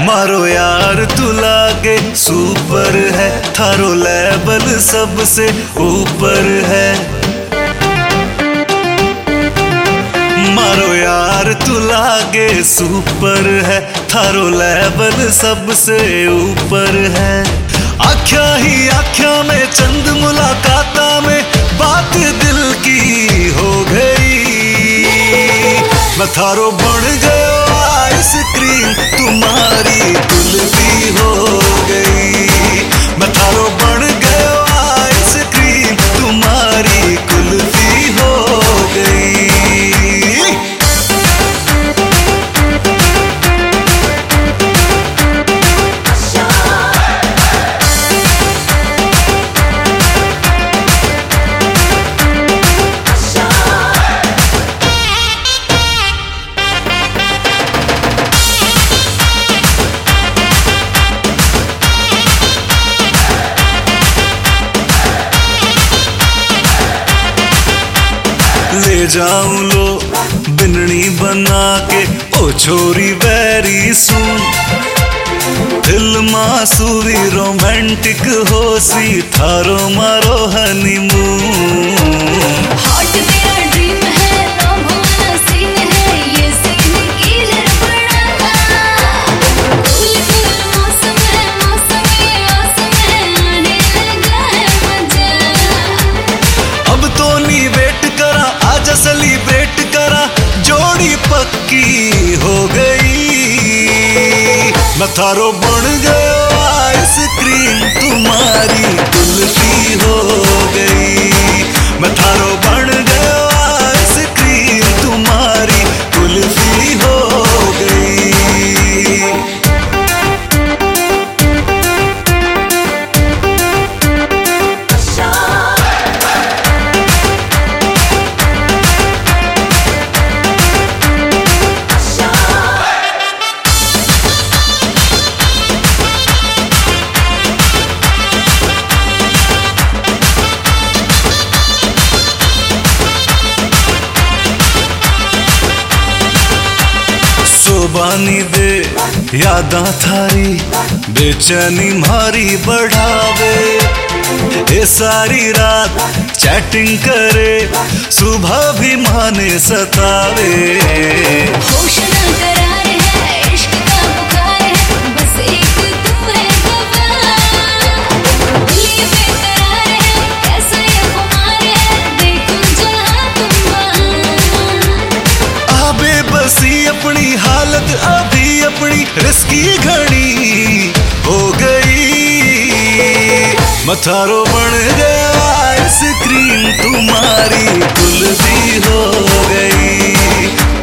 मारो यार तू लागे सुपर है, थारो लेवल सबसे ऊपर है। मारो यार तू लागे सुपर है, थारो लेवल सबसे ऊपर है। आख्या ही आख्या में चंद मुलाकाता में बात दिल की हो गई। मैं थारो बन गयो आइसक्रीम, तुम्हारी कुल्फी हो गई। मैं थारो बन गयो आइसक्रीम, तुम्हारी कुल्फी हो गई। ले जाऊं लो बिननी बना के ओ छोरी वेरी सून। दिल मासूरी रोमांटिक हो सी, थारो मारो हनीमून। हॉट मेरा ड्रीम है, लव वाला सीन है, ये सीन किलर बड़ा। कूल कूल मौसम है, मौसम ये मौसम है, आने लगा है मजा। अब तो नी वेट करा, आजा सेलिब्रेट करा, जोड़ी पक्की हो गई। मैं थारो बन गयो आइसक्रीम, तुम्हारी कुल्फी हो गई। मैं थारो बन गयो आइसक्रीम, तुम्हारी कुल्फी हो गई। सोबानी दे यादा थारी, बेचैनी मारी बढ़ावे। ये सारी रात चैटिंग करे, सुबह भी माने सतावे। होश ना करार है, इश्क का बुखार है, बस एक तू है दवा। दिल ये बेकरार है, कैसा ये खुमार है, देखूं जहाँ तुम वहाँ। आ बेबसी अपनी हालत अभी अपनी रिस्की घड़ी हो गई। मैं थारो बन गया आइसक्रीम, तुम्हारी कुल्फी हो गई।